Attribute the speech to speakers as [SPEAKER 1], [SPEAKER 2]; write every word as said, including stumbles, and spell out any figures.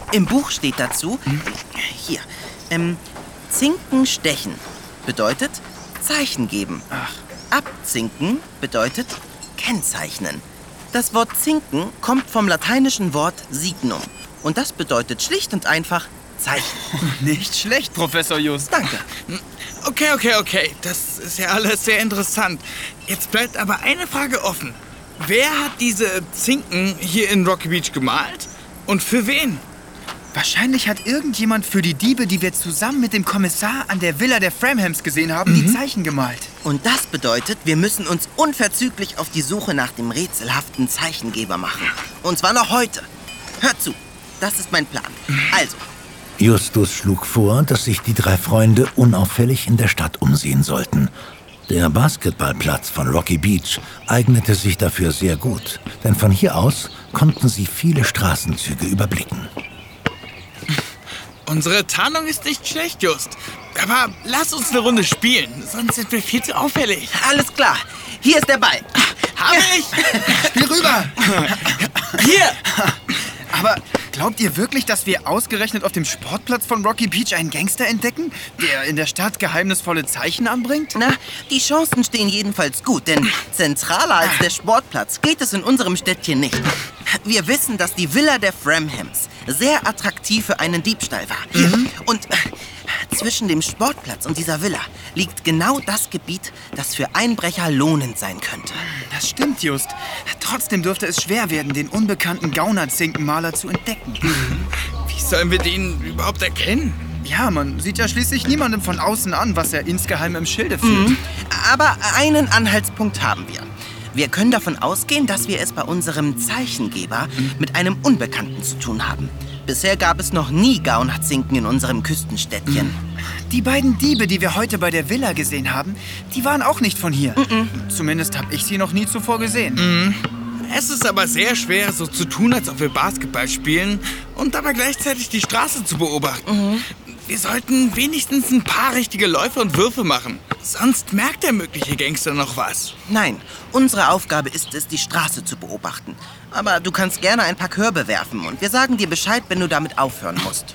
[SPEAKER 1] Im Buch steht dazu, hm? hier, ähm, Zinken stechen bedeutet Zeichen geben.
[SPEAKER 2] Ach.
[SPEAKER 1] Abzinken bedeutet kennzeichnen. Das Wort zinken kommt vom lateinischen Wort signum. Und das bedeutet schlicht und einfach Zeichen.
[SPEAKER 2] Nicht schlecht, Professor Just.
[SPEAKER 1] Danke.
[SPEAKER 3] Okay, okay, okay. Das ist ja alles sehr interessant. Jetzt bleibt aber eine Frage offen. Wer hat diese Zinken hier in Rocky Beach gemalt? Und für wen?
[SPEAKER 2] Wahrscheinlich hat irgendjemand für die Diebe, die wir zusammen mit dem Kommissar an der Villa der Framhams gesehen haben, mhm. die Zeichen gemalt.
[SPEAKER 1] Und das bedeutet, wir müssen uns unverzüglich auf die Suche nach dem rätselhaften Zeichengeber machen. Und zwar noch heute. Hört zu, das ist mein Plan. Also.
[SPEAKER 4] Justus schlug vor, dass sich die drei Freunde unauffällig in der Stadt umsehen sollten. Der Basketballplatz von Rocky Beach eignete sich dafür sehr gut, denn von hier aus konnten sie viele Straßenzüge überblicken.
[SPEAKER 3] Unsere Tarnung ist nicht schlecht, Just. Aber lass uns eine Runde spielen, sonst sind wir viel zu auffällig.
[SPEAKER 1] Alles klar. Hier ist der Ball.
[SPEAKER 3] Hab ich!
[SPEAKER 2] Spiel rüber!
[SPEAKER 3] Hier!
[SPEAKER 2] Aber glaubt ihr wirklich, dass wir ausgerechnet auf dem Sportplatz von Rocky Beach einen Gangster entdecken, der in der Stadt geheimnisvolle Zeichen anbringt?
[SPEAKER 1] Na, die Chancen stehen jedenfalls gut, denn zentraler als der Sportplatz geht es in unserem Städtchen nicht. Wir wissen, dass die Villa der Framhams sehr attraktiv für einen Diebstahl war. Hier. Mhm. Und äh, zwischen dem Sportplatz und dieser Villa liegt genau das Gebiet, das für Einbrecher lohnend sein könnte.
[SPEAKER 2] Das stimmt, Just. Trotzdem dürfte es schwer werden, den unbekannten Gaunerzinkenmaler zu entdecken.
[SPEAKER 3] Mhm. Wie sollen wir den überhaupt erkennen?
[SPEAKER 2] Ja, man sieht ja schließlich niemandem von außen an, was er insgeheim im Schilde führt.
[SPEAKER 1] Mhm. Aber einen Anhaltspunkt haben wir. Wir können davon ausgehen, dass wir es bei unserem Zeichengeber mit einem Unbekannten zu tun haben. Bisher gab es noch nie Gaunerzinken in unserem Küstenstädtchen.
[SPEAKER 2] Die beiden Diebe, die wir heute bei der Villa gesehen haben, die waren auch nicht von hier.
[SPEAKER 1] Mhm.
[SPEAKER 2] Zumindest habe ich sie noch nie zuvor gesehen.
[SPEAKER 3] Mhm. Es ist aber sehr schwer, so zu tun, als ob wir Basketball spielen und dabei gleichzeitig die Straße zu beobachten. Mhm. Wir sollten wenigstens ein paar richtige Läufe und Würfe machen. Sonst merkt der mögliche Gangster noch was.
[SPEAKER 1] Nein, unsere Aufgabe ist es, die Straße zu beobachten. Aber du kannst gerne ein paar Körbe werfen und wir sagen dir Bescheid, wenn du damit aufhören musst.